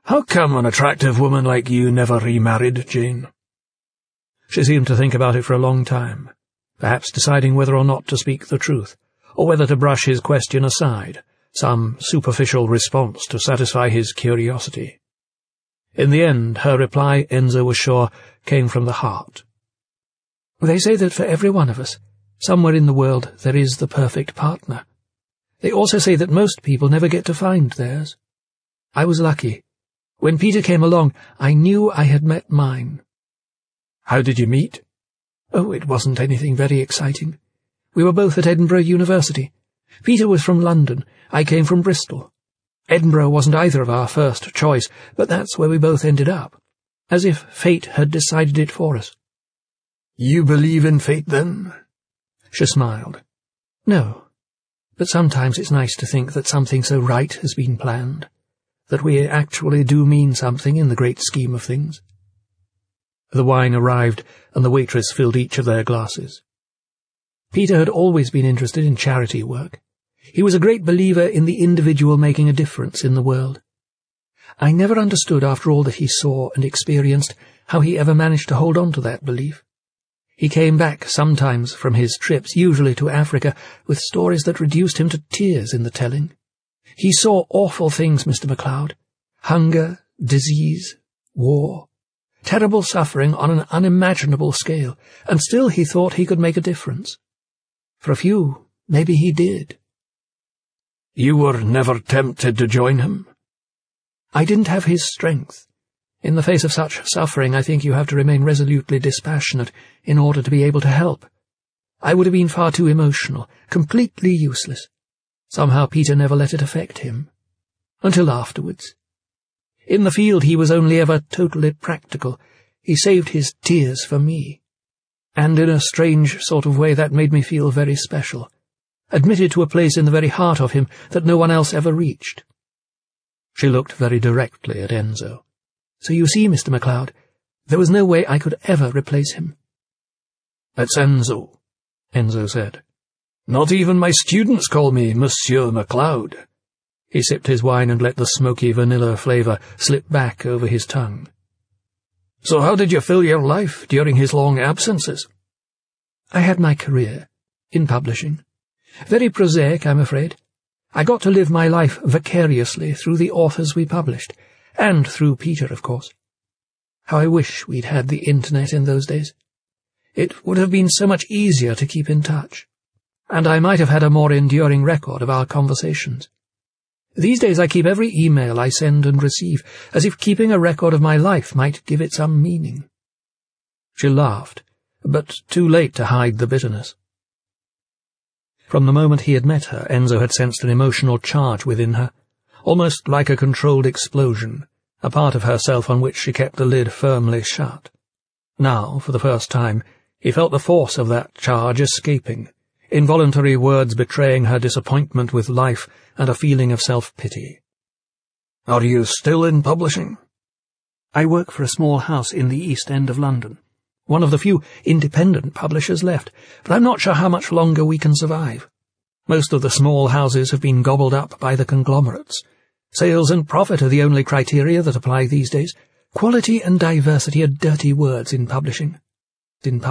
How come an attractive woman like you never remarried, Jane? She seemed to think about it for a long time, perhaps deciding whether or not to speak the truth, or whether to brush his question aside, some superficial response to satisfy his curiosity. In the end, her reply, Enzo was sure, came from the heart. They say that for every one of us, somewhere in the world, there is the perfect partner. They also say that most people never get to find theirs. I was lucky. When Peter came along, I knew I had met mine. How did you meet? Oh, it wasn't anything very exciting. We were both at Edinburgh University. Peter was from London. I came from Bristol. Edinburgh wasn't either of our first choice, but that's where we both ended up, as if fate had decided it for us. You believe in fate, then? She smiled. No, but sometimes it's nice to think that something so right has been planned, that we actually do mean something in the great scheme of things. The wine arrived, and the waitress filled each of their glasses. Peter had always been interested in charity work. He was a great believer in the individual making a difference in the world. I never understood, after all that he saw and experienced, how he ever managed to hold on to that belief. He came back sometimes from his trips, usually to Africa, with stories that reduced him to tears in the telling. He saw awful things, Mr. MacLeod. Hunger, disease, war, terrible suffering on an unimaginable scale, and still he thought he could make a difference. For a few, maybe he did. You were never tempted to join him? I didn't have his strength. In the face of such suffering, I think you have to remain resolutely dispassionate in order to be able to help. I would have been far too emotional, completely useless. Somehow Peter never let it affect him. Until afterwards. In the field he was only ever totally practical. He saved his tears for me. And in a strange sort of way that made me feel very special, admitted to a place in the very heart of him that no one else ever reached. She looked very directly at Enzo. So you see, Mr. MacLeod, there was no way I could ever replace him. That's Enzo, Enzo said. Not even my students call me Monsieur MacLeod. He sipped his wine and let the smoky vanilla flavour slip back over his tongue. So how did you fill your life during his long absences? I had my career, in publishing. Very prosaic, I'm afraid. I got to live my life vicariously through the authors we published, and through Peter, of course. How I wish we'd had the internet in those days. It would have been so much easier to keep in touch, and I might have had a more enduring record of our conversations. These days I keep every email I send and receive, as if keeping a record of my life might give it some meaning. She laughed, but too late to hide the bitterness. From the moment he had met her, Enzo had sensed an emotional charge within her, almost like a controlled explosion, a part of herself on which she kept the lid firmly shut. Now, for the first time, he felt the force of that charge escaping, involuntary words betraying her disappointment with life and a feeling of self-pity. Are you still in publishing? I work for a small house in the East End of London, one of the few independent publishers left, but I'm not sure how much longer we can survive. Most of the small houses have been gobbled up by the conglomerates. Sales and profit are the only criteria that apply these days. Quality and diversity are dirty words in publishing.